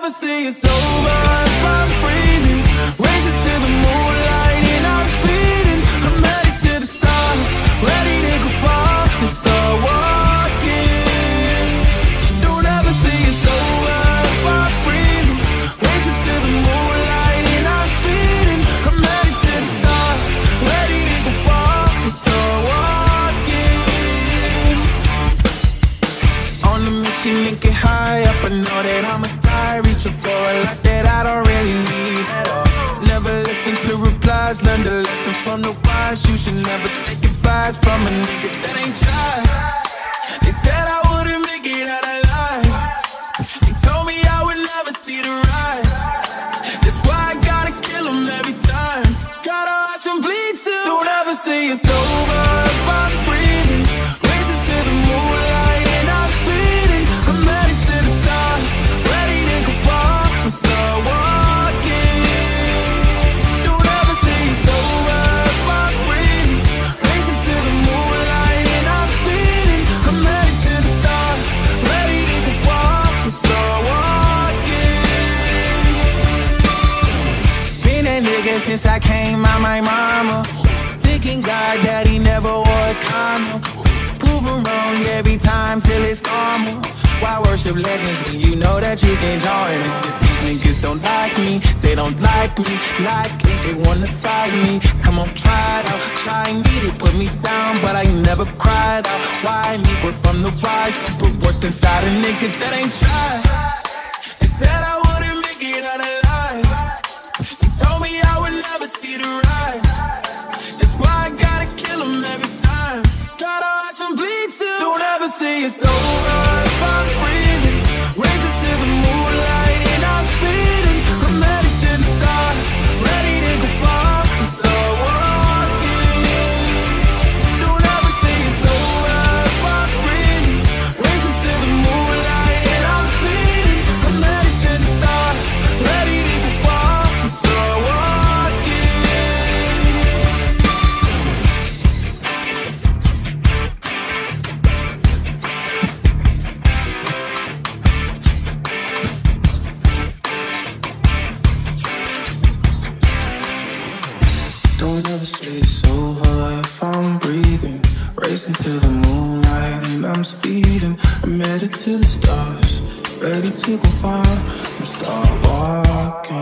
say it's over if I'm breathing. Racing to the moonlight and I'm speeding. I'm headed to the stars, ready to go far and start walking. Don't ever say it's over if I'm breathing. Racing to the moonlight and I'm speeding. I'm headed to the stars, ready to go far and start walking. On a mission to get high up, I know that I'ma die, reaching for a lot that I don't really need at all. Never listen to replies, learn the lesson from the wise. You should never take advice from a nigga that ain't tried. They said I wouldn't make it out alive. They told me I would never see the rise. That's why I gotta kill them every time. Gotta watch them bleed too. Don't ever say it's over if I'm breathing. Racing to the moonlight and I'm speeding. I'm headed to the stars, ready to go far and start walking. Don't ever say it's over if I'm breathing. Racing to the moonlight and I'm speeding. I'm headed to the stars, ready to go far and start walking. Been that nigga since I came out my mama. Thinking God that he never wore a condom. Proven wrong every time till it's normal. Why worship legends when you know that you can join it? These niggas don't like me, they don't like me. Likely they wanna fight me. Come on, try it out, try me. They put me down, but I never cried out. Why me? We're from the wise people worked inside a nigga that ain't tried. They said I wouldn't make it out alive. They told me I would never see the rise. That's why I gotta kill them every time. Gotta watch them bleed too. Don't ever say it's over if I'm breathing. Racing to the moonlight and I'm speeding. I'm headed to the stars, ready to go far and start walking. Don't ever say it's over if I'm breathing. Racing to the moonlight and I'm speeding. I'm headed to the stars, ready to go far and start walking. Don't ever say it's over if I'm breathing. Racing to the moonlight and I'm speeding. I'm headed to the stars, ready to go far and start walking.